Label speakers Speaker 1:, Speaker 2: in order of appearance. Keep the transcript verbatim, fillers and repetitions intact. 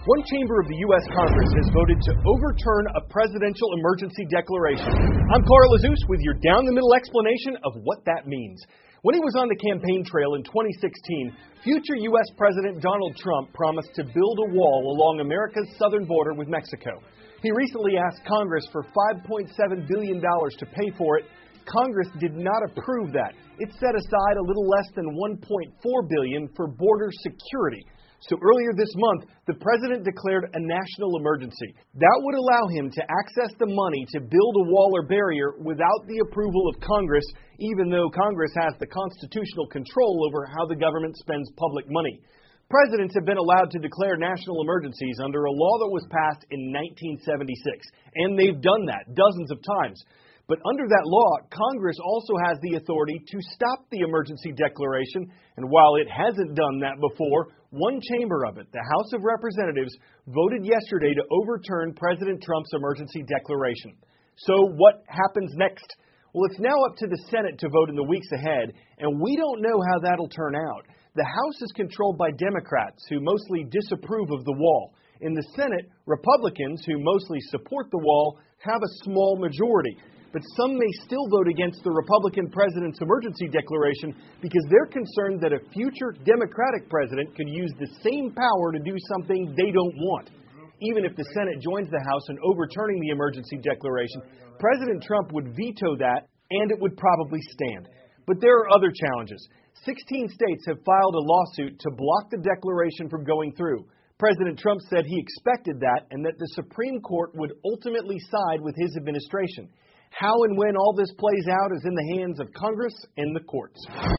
Speaker 1: One chamber of the U S Congress has voted to overturn a presidential emergency declaration. I'm Carl Azus with your down-the-middle explanation of what that means. When he was on the campaign trail in twenty sixteen, future U S President Donald Trump promised to build a wall along America's southern border with Mexico. He recently asked Congress for five point seven billion dollars to pay for it. Congress did not approve that. It set aside a little less than one point four billion dollars for border security. So earlier this month, the president declared a national emergency. That would allow him to access the money to build a wall or barrier without the approval of Congress, even though Congress has the constitutional control over how the government spends public money. Presidents have been allowed to declare national emergencies under a law that was passed in nineteen seventy-six, and they've done that dozens of times. But under that law, Congress also has the authority to stop the emergency declaration, and while it hasn't done that before, one chamber of it, the House of Representatives, voted yesterday to overturn President Trump's emergency declaration. So what happens next? Well, it's now up to the Senate to vote in the weeks ahead, and we don't know how that'll turn out. The House is controlled by Democrats, who mostly disapprove of the wall. In the Senate, Republicans, who mostly support the wall, have a small majority. But some may still vote against the Republican president's emergency declaration because they're concerned that a future Democratic president could use the same power to do something they don't want. Even if the Senate joins the House in overturning the emergency declaration, President Trump would veto that, and it would probably stand. But there are other challenges. sixteen states have filed a lawsuit to block the declaration from going through. President Trump said he expected that and that the Supreme Court would ultimately side with his administration. How and when all this plays out is in the hands of Congress and the courts.